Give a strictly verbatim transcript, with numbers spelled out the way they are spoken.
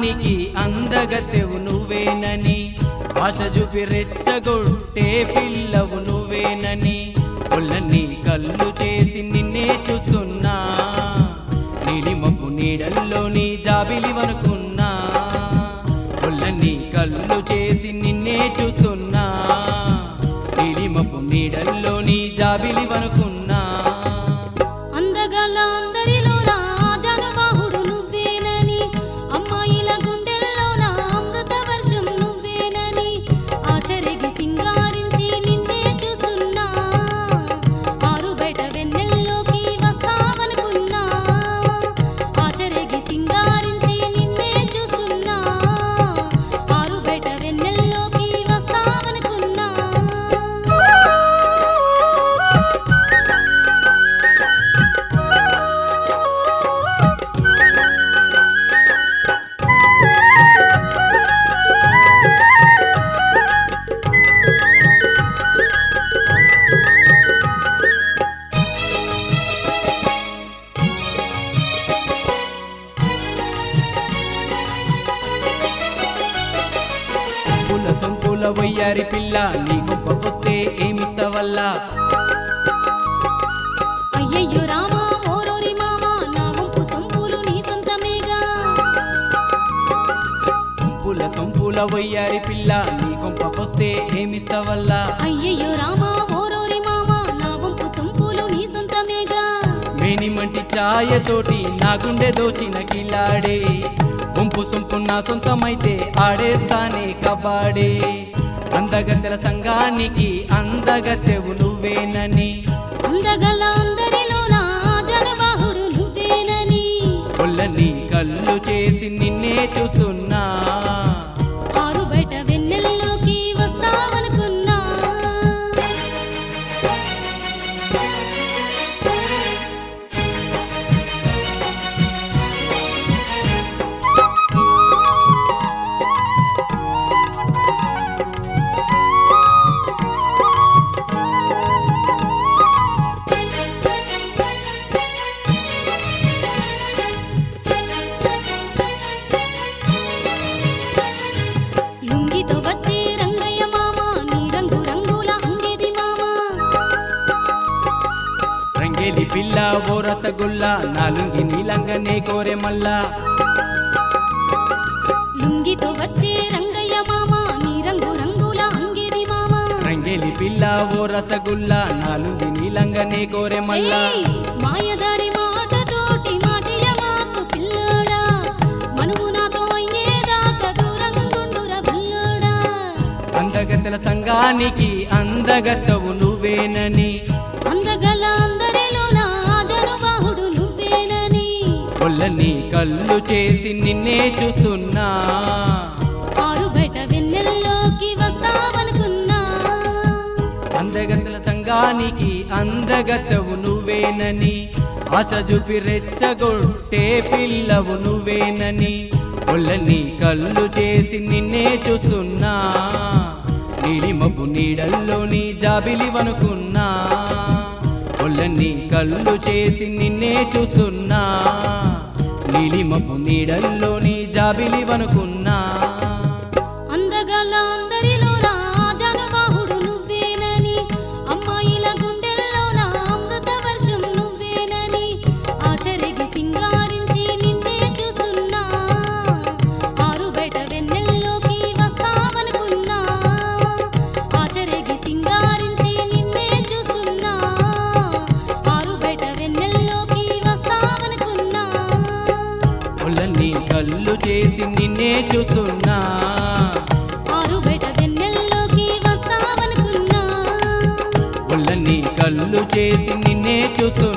సంగానికి అందగత్తెవు నువ్వేనని ఆశ చూపి రెచ్చగొట్టే పిల్లవు నువ్వేనని ఒళ్ళని కళ్ళు చేసి నిన్నే చూస్తున్నా నీలిమబ్బు నీడల్లోని జాబిలివనుకున్నా ఒళ్ళని కళ్ళు చేసి నిన్నే చూస్తున్నా నీలిమబ్బు నీడల్లోని జాబిలివనుకున్నా అందగల అందరిలో రాజానుబాహుడు నువ్వేనని అమ్మాయిల గుండెల్లో నా అమృత వర్షం నువ్వేనని ఆశరెగి సింగారించి నిన్నే చూస్తున్నా ఆరు బయట వెన్నెల్లోకి వస్తావనుకున్నా ఆశరెగి సింగారించి నిన్నే చూస్తున్నా ఆరు బయట వెన్నెల్లోకి వస్తావనుకున్నా పుల సొంపుల వయ్యారి పిల్ల నీ గొప్పకొస్తే ఏమిస్తవల్లా అయ్యయ్యో రామా ఓరోరి మామా నా వంపు సొంపులు నీ సొంతమేగా పుల సొంపుల వయ్యారి పిల్ల నీ గొప్పకొస్తే ఏమిస్తవల్లా అయ్యయ్యో రామా ఓరోరి మామా నా వంపు సొంపులు నీ సొంతమేగా మేనిమంటి ఛాయతోటి నా గుండె దోచిన కిలాడే వంపు సొంపు నా సొంతమైతే ఆడేస్తానే కబాడే అందగత్తెల సంఘానికి అందగత్తెవు నువ్వేనని అందగల అందరిలో నా జనబాహుడు నువ్వేనని ఒళ్ళని కళ్ళు చేసి నిన్నే చూస్తున్నా ఆరు బయట వెన్నెల్లోకి వస్తావనుకున్నా లుంగితో వచ్చే రంగయ్య మామా నీ రంగు రంగుల అంగేది మామా రంగేది పిల్ల ఓ రసగుల్లా నాలుంగి నీలంగనే కోరె మల్లా లుంగితో వచ్చే రంగయ్య మామా నీ రంగు రంగుల అంగేది మామా రంగేలి పిల్ల ఓ రసగుల్లా నాలుంగి నీలంగనే కోరె మల్లా ఏయ్, మాయదారి మాటతోటి మాటియ మాకు పిల్లోడా మనువు నాతో అయ్యేదాకా దూరంగుండురా పిల్లోడా అందగత్తెల సంఘానికి అందగత్తవు నువ్వేనని అందగల అందరిలో నా జనబాహుడు నువ్వేనని ఒళ్ళని కళ్ళు చేసి నిన్నే చూస్తున్నా ఆరు బయట వెన్నెల్లోకి వస్తావనుకున్నా అందగత్తెల సంఘానికి అందగత్తవు నువ్వేనని ఆశ చూపి రెచ్చగొట్టే పిల్లవు నువ్వేనని ఒళ్ళని కళ్ళు చేసి నిన్నే చూస్తున్నా నీలిమబ్బు నీడల్లోని జాబిలివనుకున్నా ఒళ్ళని కళ్ళు చేసి నిన్నే చూస్తున్నా నీలిమబ్బు నీడల్లోని జాబిలివనుకున్నా అందగల అందరిలో నా జనబాహుడు నువ్వేనని అమ్మాయిల గుండెల్లో నా అమృత వర్షం నువ్వేనని ఆశరెగి సింగారించి నిన్నే చూస్తున్నా ఆరు బయట వెన్నెల్లోకి వస్తావనుకున్నా ఆశరెగి సింగారించి నిన్నే చూస్తున్నా ఆరు బయట వెన్నెల్లోకి వస్తావనుకున్నా ఒళ్ళని కళ్ళు చేసి నిన్నే చూస్తున్నా ఆరు బయట వెన్నెల్లోకి వస్తావనుకున్నా ఒళ్ళని కళ్ళు చేసి నిన్నే చూస్తున్నా